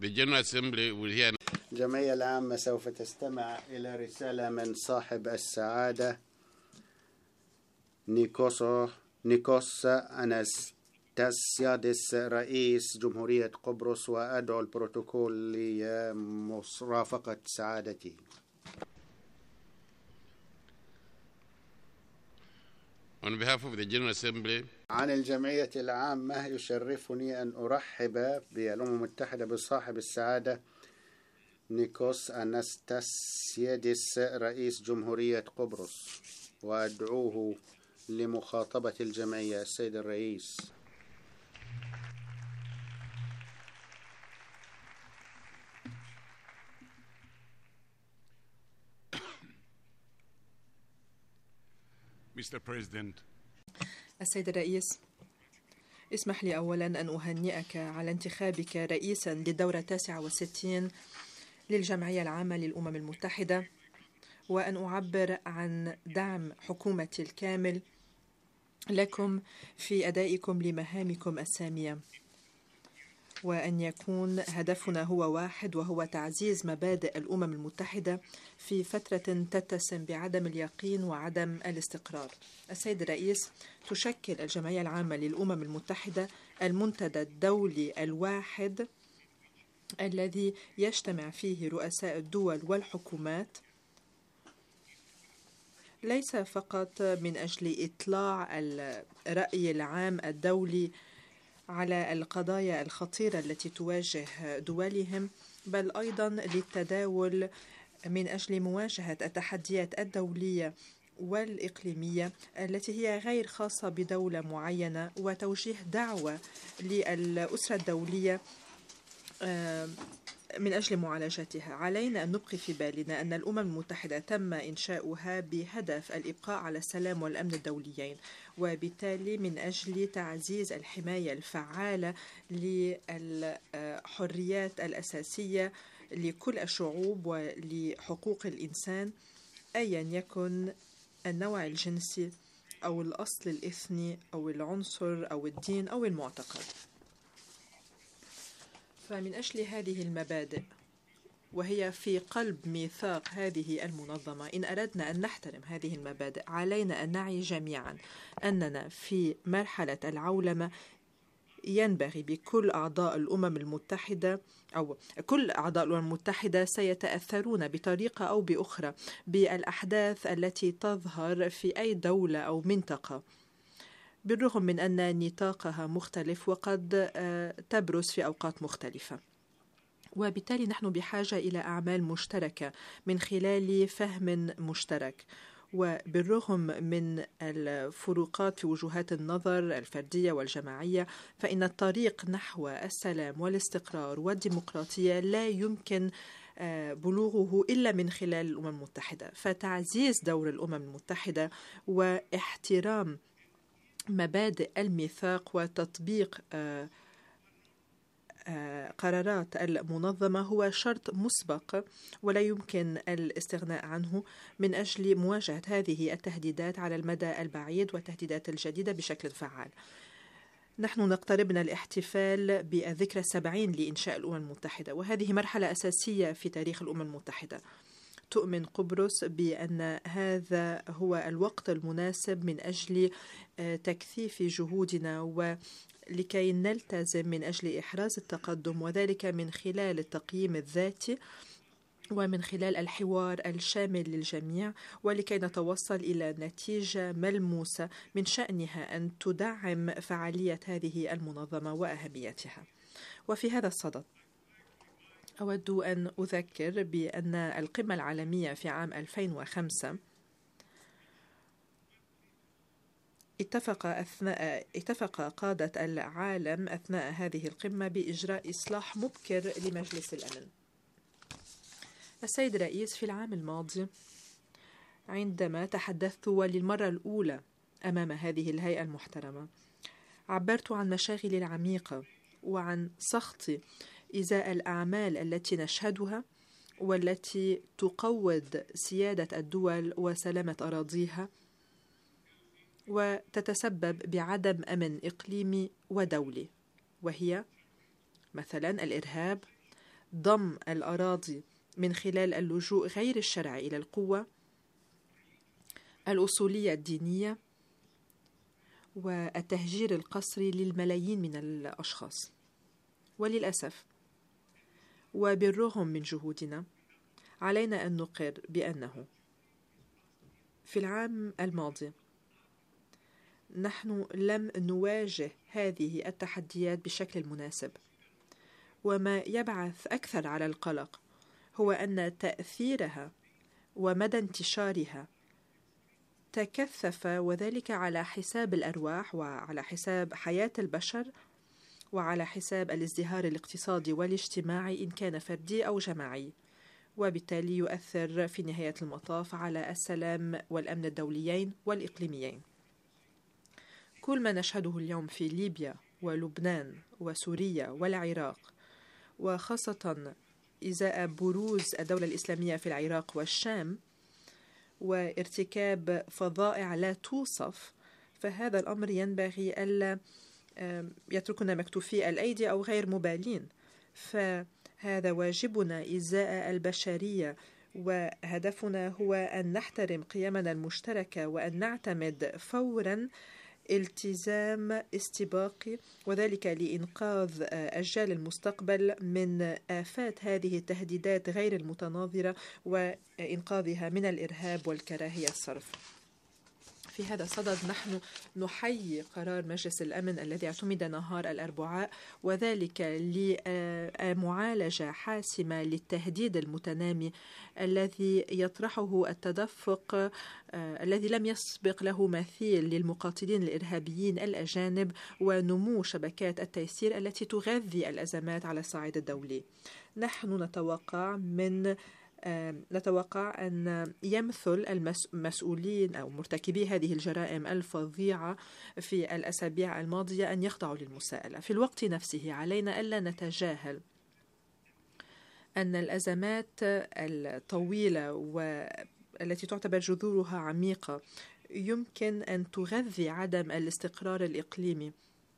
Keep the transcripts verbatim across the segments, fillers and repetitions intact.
الجمعية العامة سوف تستمع إلى رسالة من صاحب السعادة نيكوسو نيكوس أناستاسيادس رئيس جمهورية قبرص، وأدعو البروتوكول لمرافقة سعادته. On behalf of the General Assembly, عن الجمعية العامة يشرفني أن أرحب بالأمم المتحدة بصاحب السعادة نيكوس أناستاسيادس رئيس جمهورية قبرص، وأدعوه لمخاطبة الجمعية. السيد الرئيس. Mister President, السيد الرئيس، اسمح لي أولا أن أهنئك على انتخابك رئيسا للدورة التاسعة والستين للجمعية العامة للأمم المتحدة، وأن أعبر عن دعم حكومتي الكامل لكم في أدائكم لمهامكم السامية، وأن يكون هدفنا هو واحد، وهو تعزيز مبادئ الأمم المتحدة في فترة تتسم بعدم اليقين وعدم الاستقرار. السيد الرئيس، تشكل الجمعية العامة للأمم المتحدة المنتدى الدولي الواحد الذي يجتمع فيه رؤساء الدول والحكومات، ليس فقط من أجل إطلاع الرأي العام الدولي على القضايا الخطيرة التي تواجه دولهم، بل أيضا للتداول من أجل مواجهة التحديات الدولية والإقليمية التي هي غير خاصة بدولة معينة، وتوجيه دعوة للأسرة الدولية من أجل معالجتها. علينا أن نبقي في بالنا أن الأمم المتحدة تم إنشاؤها بهدف الإبقاء على السلام والأمن الدوليين، وبالتالي من أجل تعزيز الحماية الفعالة للحريات الأساسية لكل الشعوب ولحقوق الإنسان، أيا يكن النوع الجنسي أو الأصل الإثني أو العنصر أو الدين أو المعتقد. فمن أجل هذه المبادئ، وهي في قلب ميثاق هذه المنظمة، إن أردنا أن نحترم هذه المبادئ علينا أن نعي جميعا أننا في مرحلة العولمة ينبغي بكل أعضاء الأمم المتحدة أو كل أعضاء الأمم المتحدة سيتأثرون بطريقة أو بأخرى بالأحداث التي تظهر في أي دولة أو منطقة، بالرغم من أن نطاقها مختلف وقد تبرز في أوقات مختلفة. وبالتالي نحن بحاجة إلى أعمال مشتركة من خلال فهم مشترك، وبالرغم من الفروقات في وجهات النظر الفردية والجماعية، فإن الطريق نحو السلام والاستقرار والديمقراطية لا يمكن بلوغه إلا من خلال الأمم المتحدة. فتعزيز دور الأمم المتحدة واحترام مبادئ الميثاق وتطبيق قرارات المنظمة هو شرط مسبق ولا يمكن الاستغناء عنه من أجل مواجهة هذه التهديدات على المدى البعيد والتهديدات الجديدة بشكل فعال. نحن نقترب من الاحتفال بالذكرى السبعين لإنشاء الأمم المتحدة، وهذه مرحلة أساسية في تاريخ الأمم المتحدة. تؤمن قبرص بأن هذا هو الوقت المناسب من أجل تكثيف جهودنا ولكي نلتزم من أجل إحراز التقدم، وذلك من خلال التقييم الذاتي ومن خلال الحوار الشامل للجميع، ولكي نتوصل إلى نتيجة ملموسة من شأنها أن تدعم فعالية هذه المنظمة وأهميتها. وفي هذا الصدد أود أن أذكر بأن القمة العالمية في عام ألفين وخمسة اتفق أثناء اتفق قادة العالم أثناء هذه القمة بإجراء إصلاح مبكر لمجلس الأمن. السيد الرئيس، في العام الماضي عندما تحدثت وللمرة الأولى أمام هذه الهيئة المحترمة، عبرت عن مشاغلي العميقة وعن سخطي إزاء الأعمال التي نشهدها والتي تقوض سيادة الدول وسلامة أراضيها وتتسبب بعدم أمن إقليمي ودولي، وهي مثلا الإرهاب، ضم الأراضي من خلال اللجوء غير الشرعي إلى القوة، الأصولية الدينية، والتهجير القسري للملايين من الأشخاص. وللأسف وبالرغم من جهودنا علينا أن نقر بأنه في العام الماضي نحن لم نواجه هذه التحديات بشكل مناسب، وما يبعث أكثر على القلق هو أن تأثيرها ومدى انتشارها تكثف، وذلك على حساب الأرواح وعلى حساب حياة البشر وعلى حساب الازدهار الاقتصادي والاجتماعي إن كان فردي أو جماعي، وبالتالي يؤثر في نهاية المطاف على السلام والأمن الدوليين والإقليميين. كل ما نشهده اليوم في ليبيا ولبنان وسوريا والعراق، وخاصة إزاء بروز الدولة الإسلامية في العراق والشام وارتكاب فظائع لا توصف، فهذا الأمر ينبغي ألا يتركنا مكتوفي الأيدي أو غير مبالين، فهذا واجبنا إزاء البشرية، وهدفنا هو أن نحترم قيمنا المشتركة وأن نعتمد فوراً التزام استباقي، وذلك لإنقاذ أجيال المستقبل من آفات هذه التهديدات غير المتناظرة وإنقاذها من الإرهاب والكراهية الصرف. في هذا الصدد نحن نحيي قرار مجلس الأمن الذي اعتمد نهار الأربعاء، وذلك لمعالجة حاسمة للتهديد المتنامي الذي يطرحه التدفق الذي لم يسبق له مثيل للمقاتلين الإرهابيين الأجانب ونمو شبكات التيسير التي تغذي الأزمات على الصعيد الدولي. نحن نتوقع من نتوقع أن يمثل المسؤولين أو مرتكبي هذه الجرائم الفظيعة في الأسابيع الماضية أن يخضعوا للمساءلة. في الوقت نفسه علينا ألا نتجاهل أن الأزمات الطويلة والتي تعتبر جذورها عميقة يمكن أن تغذي عدم الاستقرار الإقليمي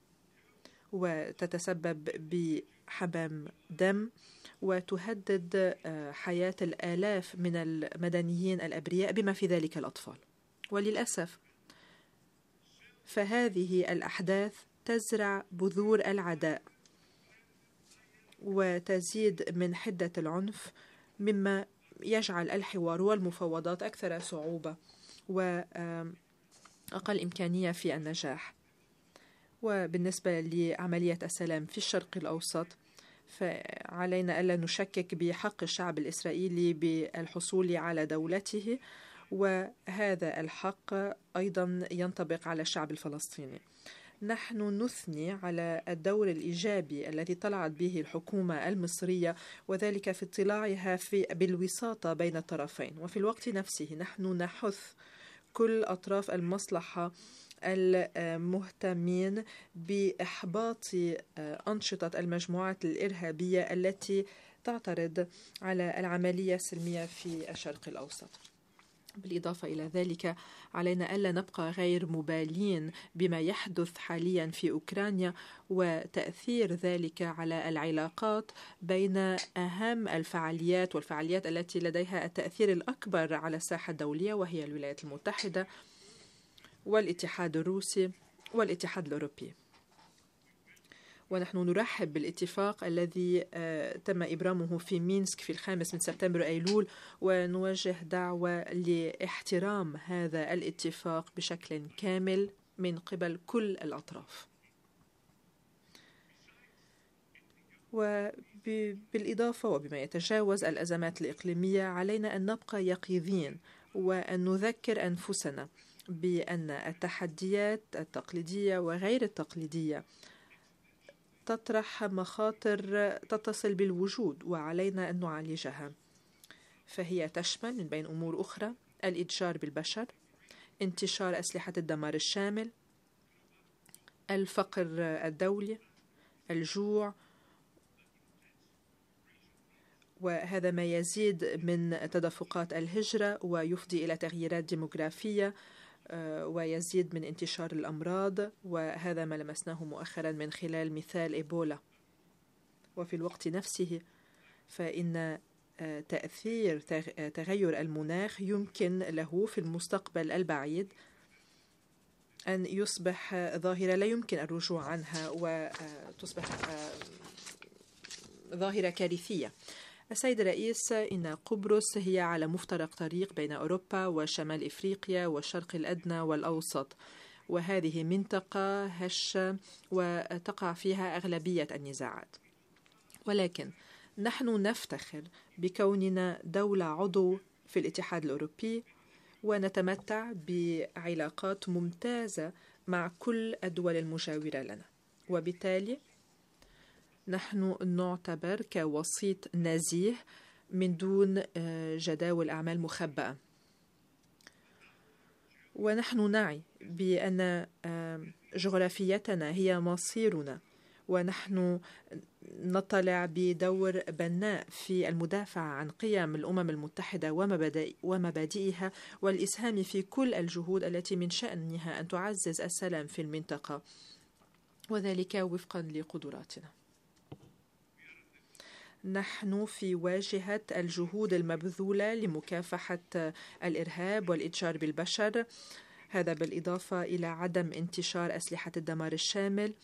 وتتسبب بحمام دم وتهدد حياة الآلاف من المدنيين الأبرياء بما في ذلك الأطفال. وللأسف فهذه الأحداث تزرع بذور العداء وتزيد من حدة العنف، مما يجعل الحوار والمفاوضات أكثر صعوبة وأقل إمكانية في النجاح. وبالنسبة لعملية السلام في الشرق الأوسط، فعلينا ألا نشكك بحق الشعب الإسرائيلي بالحصول على دولته، وهذا الحق أيضا ينطبق على الشعب الفلسطيني. نحن نثني على الدور الإيجابي الذي طلعت به الحكومة المصرية، وذلك في اطلاعها في بالوساطة بين الطرفين، وفي الوقت نفسه نحن نحث كل أطراف المصلحة المهتمين بإحباط أنشطة المجموعات الإرهابية التي تعترض على العملية السلمية في الشرق الأوسط. بالإضافة إلى ذلك علينا ألا نبقى غير مبالين بما يحدث حاليا في أوكرانيا وتأثير ذلك على العلاقات بين أهم الفعاليات والفعاليات التي لديها التأثير الأكبر على الساحة الدولية، وهي الولايات المتحدة والاتحاد الروسي والاتحاد الأوروبي. ونحن نرحب بالاتفاق الذي تم إبرامه في مينسك في الخامس من سبتمبر أيلول، ونوجه دعوة لاحترام هذا الاتفاق بشكل كامل من قبل كل الأطراف. وبالإضافة وبما يتجاوز الأزمات الإقليمية علينا أن نبقى يقظين وأن نذكر أنفسنا بأن التحديات التقليدية وغير التقليدية تطرح مخاطر تتصل بالوجود، وعلينا أن نعالجها. فهي تشمل من بين أمور أخرى الإتجار بالبشر، انتشار أسلحة الدمار الشامل، الفقر الدولي، الجوع، وهذا ما يزيد من تدفقات الهجرة ويفضي إلى تغييرات ديموغرافية، ويزيد من انتشار الأمراض، وهذا ما لمسناه مؤخرا من خلال مثال إيبولا. وفي الوقت نفسه فإن تأثير تغير المناخ يمكن له في المستقبل البعيد أن يصبح ظاهرة لا يمكن الرجوع عنها وتصبح ظاهرة كارثية. السيد الرئيس، إن قبرص هي على مفترق طريق بين أوروبا وشمال إفريقيا والشرق الأدنى والأوسط، وهذه منطقة هشة وتقع فيها أغلبية النزاعات، ولكن نحن نفتخر بكوننا دولة عضو في الاتحاد الأوروبي ونتمتع بعلاقات ممتازة مع كل الدول المجاورة لنا، وبالتالي نحن نعتبر كوسيط نزيه من دون جداول أعمال مخبأة. ونحن نعي بأن جغرافيتنا هي مصيرنا، ونحن نطلع بدور بناء في المدافعة عن قيم الأمم المتحدة ومبادئها والإسهام في كل الجهود التي من شأنها أن تعزز السلام في المنطقة، وذلك وفقا لقدراتنا. نحن في واجهة الجهود المبذولة لمكافحة الإرهاب والإتجار بالبشر، هذا بالإضافة إلى عدم انتشار أسلحة الدمار الشامل،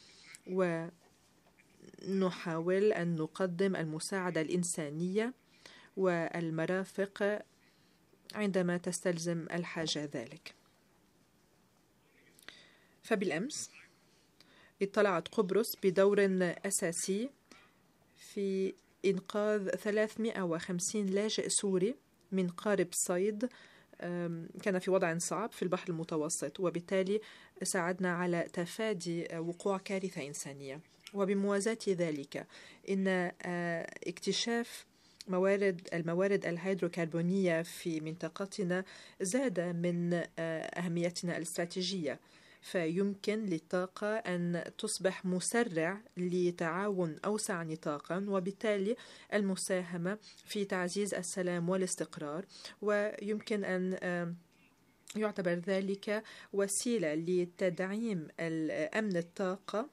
ونحاول أن نقدم المساعدة الإنسانية والمرافق عندما تستلزم الحاجة ذلك. فبالأمس اطلعت قبرص بدور أساسي في إنقاذ ثلاثمائة وخمسين لاجئ سوري من قارب صيد كان في وضع صعب في البحر المتوسط، وبالتالي ساعدنا على تفادي وقوع كارثة إنسانية. وبموازاة ذلك إن اكتشاف موارد الموارد الهيدروكربونية في منطقتنا زاد من أهميتنا الاستراتيجية، فيمكن للطاقة أن تصبح مسرع لتعاون أوسع نطاقا، وبالتالي المساهمة في تعزيز السلام والاستقرار، ويمكن أن يعتبر ذلك وسيلة لتدعيم أمن الطاقة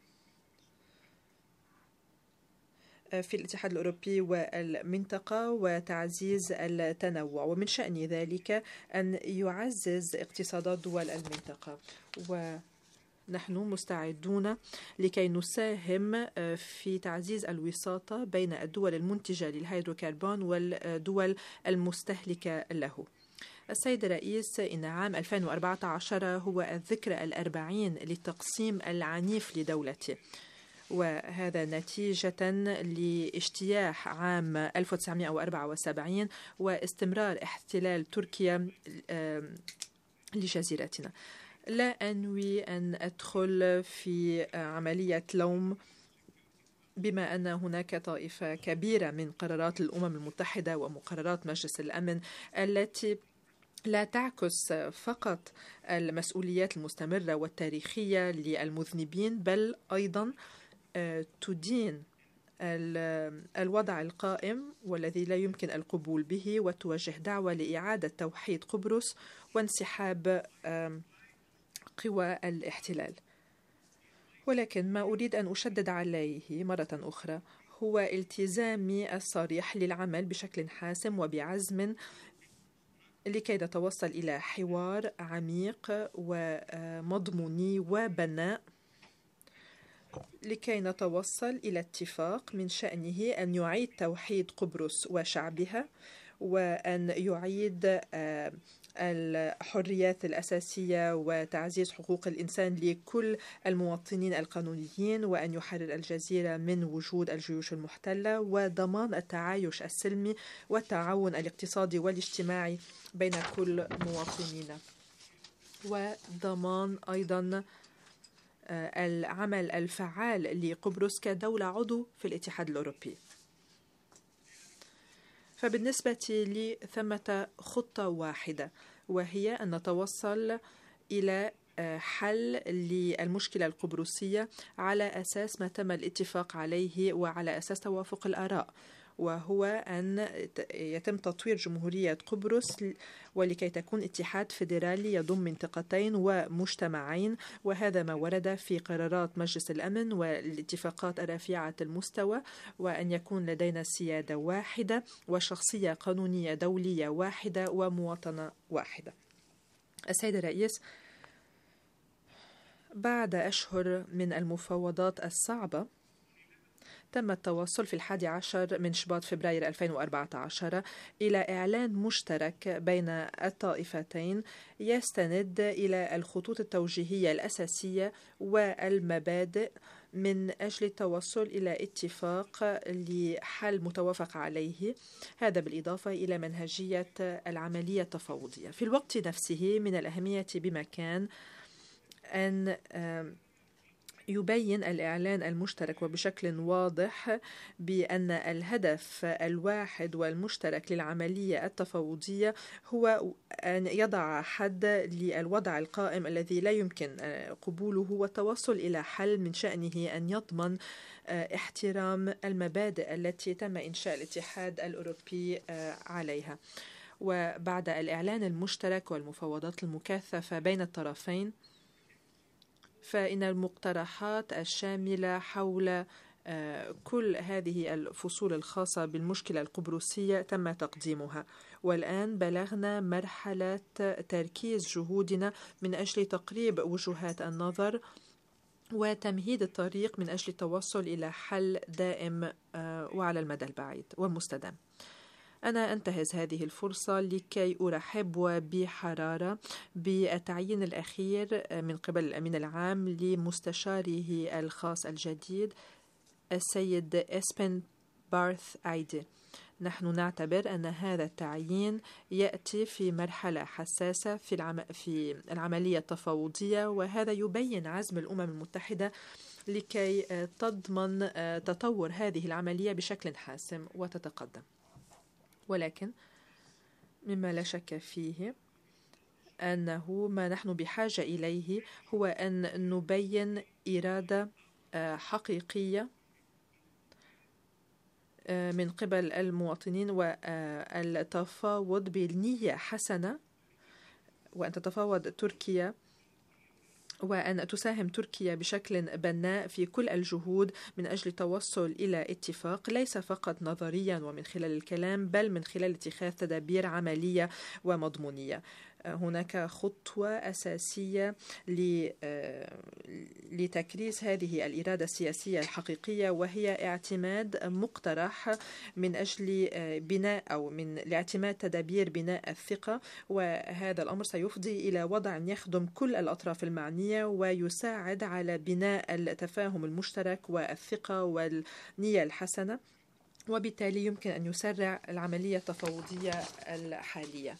في الاتحاد الأوروبي والمنطقة وتعزيز التنوع، ومن شأن ذلك أن يعزز اقتصادات دول المنطقة. ونحن مستعدون لكي نساهم في تعزيز الوساطة بين الدول المنتجة للهيدروكربون والدول المستهلكة له. السيد الرئيس، إن عام ألفين وأربعة عشر هو الذكرى الأربعين للتقسيم العنيف لدولته، وهذا نتيجة لاجتياح عام ألف وتسعمائة وأربعة وسبعين واستمرار احتلال تركيا لجزيرتنا. لا أنوي أن أدخل في عملية لوم، بما أن هناك طائفة كبيرة من قرارات الأمم المتحدة ومقررات مجلس الأمن التي لا تعكس فقط المسؤوليات المستمرة والتاريخية للمذنبين، بل أيضا تدين الوضع القائم والذي لا يمكن القبول به، وتوجه دعوة لإعادة توحيد قبرص وانسحاب قوى الاحتلال. ولكن ما أريد أن أشدد عليه مرة أخرى هو التزامي الصريح للعمل بشكل حاسم وبعزم لكي نتوصل إلى حوار عميق ومضموني وبناء، لكي نتوصل إلى اتفاق من شأنه أن يعيد توحيد قبرص وشعبها، وأن يعيد الحريات الأساسية وتعزيز حقوق الإنسان لكل المواطنين القانونيين، وأن يحرر الجزيرة من وجود الجيوش المحتلة، وضمان التعايش السلمي والتعاون الاقتصادي والاجتماعي بين كل مواطنينا، وضمان أيضا العمل الفعال لقبرص كدولة عضو في الاتحاد الأوروبي. فبالنسبة لي ثمة خطة واحدة، وهي أن نتوصل إلى حل للمشكلة القبرصية على أساس ما تم الاتفاق عليه وعلى أساس توافق الآراء، وهو أن يتم تطوير جمهورية قبرص ولكي تكون اتحاد فيدرالي يضم منطقتين ومجتمعين، وهذا ما ورد في قرارات مجلس الأمن والاتفاقات الرفيعة المستوى، وأن يكون لدينا سيادة واحدة وشخصية قانونية دولية واحدة ومواطنة واحدة. السيد الرئيس، بعد أشهر من المفاوضات الصعبة تم التوصل في الحادي عشر من شباط فبراير ألفين وأربعة عشر إلى إعلان مشترك بين الطائفتين يستند إلى الخطوط التوجيهية الأساسية والمبادئ من أجل التوصل إلى اتفاق لحل متوافق عليه، هذا بالإضافة إلى منهجية العملية التفاوضية. في الوقت نفسه من الأهمية بمكان أن يبين الإعلان المشترك وبشكل واضح بأن الهدف الواحد والمشترك للعملية التفاوضية هو أن يضع حد للوضع القائم الذي لا يمكن قبوله والتوصل إلى حل من شأنه أن يضمن احترام المبادئ التي تم إنشاء الاتحاد الأوروبي عليها. وبعد الإعلان المشترك والمفاوضات المكثفة بين الطرفين، فإن المقترحات الشاملة حول كل هذه الفصول الخاصة بالمشكلة القبرصية تم تقديمها، والآن بلغنا مرحلة تركيز جهودنا من أجل تقريب وجهات النظر وتمهيد الطريق من أجل التوصل إلى حل دائم وعلى المدى البعيد والمستدام. أنا أنتهز هذه الفرصة لكي أرحب بحرارة بالتعيين الأخير من قبل الأمين العام لمستشاره الخاص الجديد السيد إسبن بارث أيدي. نحن نعتبر أن هذا التعيين يأتي في مرحلة حساسة في, العم... في العملية التفاوضية، وهذا يبين عزم الأمم المتحدة لكي تضمن تطور هذه العملية بشكل حاسم وتتقدم. ولكن مما لا شك فيه أنه ما نحن بحاجة إليه هو أن نبين إرادة حقيقية من قبل المواطنين والتفاوض بنية حسنة، وأن تتفاوض تركيا وأن تساهم تركيا بشكل بناء في كل الجهود من أجل التوصل إلى اتفاق، ليس فقط نظريا ومن خلال الكلام بل من خلال اتخاذ تدابير عملية ومضمونية. هناك خطوة أساسية لتكريس هذه الإرادة السياسية الحقيقية، وهي اعتماد مقترح من أجل بناء أو من لاعتماد تدابير بناء الثقة، وهذا الأمر سيفضي إلى وضع يخدم كل الأطراف المعنية ويساعد على بناء التفاهم المشترك والثقة والنية الحسنة، وبالتالي يمكن أن يسرع العملية التفاوضية الحالية.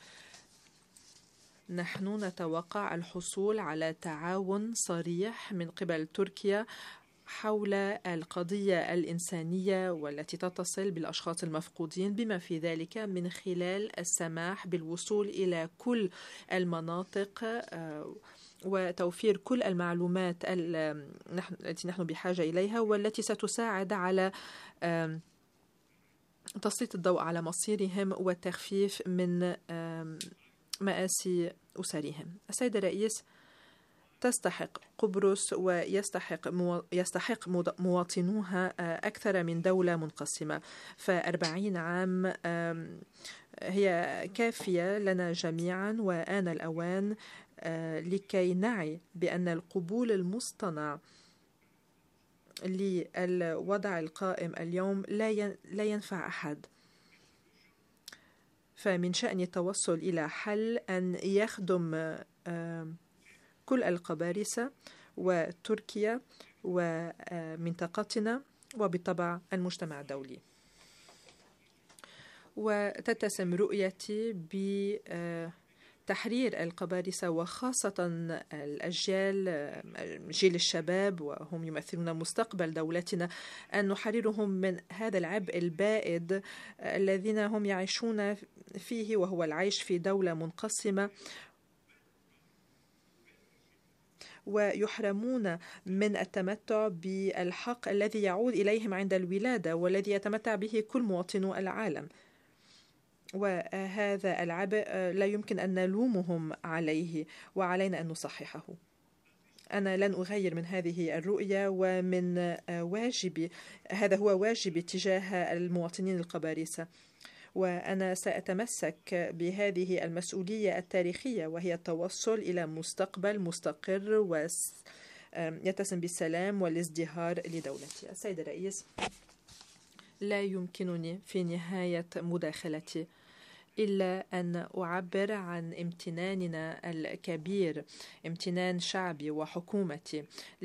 نحن نتوقع الحصول على تعاون صريح من قبل تركيا حول القضية الإنسانية والتي تتصل بالأشخاص المفقودين، بما في ذلك من خلال السماح بالوصول إلى كل المناطق وتوفير كل المعلومات التي نحن بحاجة إليها، والتي ستساعد على تسليط الضوء على مصيرهم والتخفيف من مآسي أسرهم. السيد الرئيس، تستحق قبرص ويستحق مو... يستحق مواطنوها أكثر من دولة منقسمة، فأربعين عام هي كافية لنا جميعا، وآن الأوان لكي نعي بأن القبول المصطنع للوضع القائم اليوم لا ينفع أحد، فمن شأن التوصل إلى حل أن يخدم كل القبارصة وتركيا ومنطقتنا وبالطبع المجتمع الدولي. وتتسم رؤيتي بتحرير القبارصة وخاصة الأجيال جيل الشباب، وهم يمثلون مستقبل دولتنا، أن نحررهم من هذا العبء البائد الذين هم يعيشون فيه، وهو العيش في دولة منقسمة، ويحرمون من التمتع بالحق الذي يعود إليهم عند الولادة والذي يتمتع به كل مواطنو العالم. وهذا العبء لا يمكن أن نلومهم عليه، وعلينا أن نصححه. أنا لن أغير من هذه الرؤية، ومن واجبي هذا هو واجبي تجاه المواطنين القبارسة، وأنا سأتمسك بهذه المسؤولية التاريخية، وهي التوصل إلى مستقبل مستقر ويتسم بالسلام والازدهار لدولتي. السيد الرئيس، لا يمكنني في نهاية مداخلتي إلا أن أعبر عن امتناننا الكبير، امتنان شعبي وحكومتي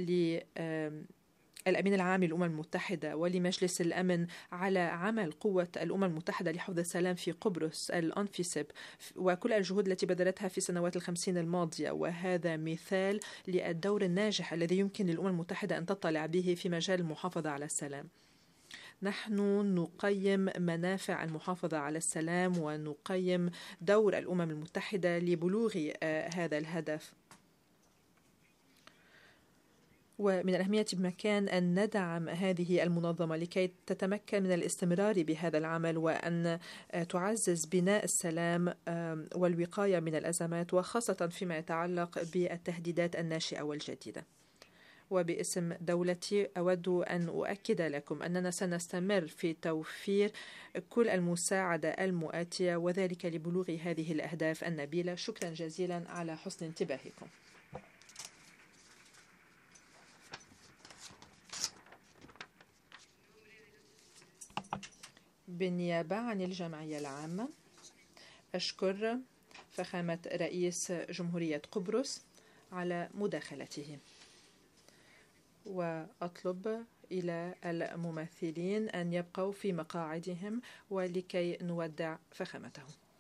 للأمين العام للأمم المتحدة ولمجلس الأمن على عمل قوة الأمم المتحدة لحفظ السلام في قبرص الأنفيسب وكل الجهود التي بذلتها في سنوات الخمسين الماضية. وهذا مثال للدور الناجح الذي يمكن للأمم المتحدة أن تطلع به في مجال المحافظة على السلام. نحن نقيم منافع المحافظة على السلام ونقيم دور الأمم المتحدة لبلوغ هذا الهدف، ومن الأهمية بمكان أن ندعم هذه المنظمة لكي تتمكن من الاستمرار بهذا العمل، وأن تعزز بناء السلام والوقاية من الأزمات، وخاصة فيما يتعلق بالتهديدات الناشئة والجديدة. وباسم دولتي أود أن أؤكد لكم أننا سنستمر في توفير كل المساعدة المؤاتية، وذلك لبلوغ هذه الأهداف النبيلة. شكرا جزيلا على حسن انتباهكم. بالنيابة عن الجمعية العامة، أشكر فخامة رئيس جمهورية قبرص على مداخلته، وأطلب إلى الممثلين أن يبقوا في مقاعدهم ولكي نودع فخامته.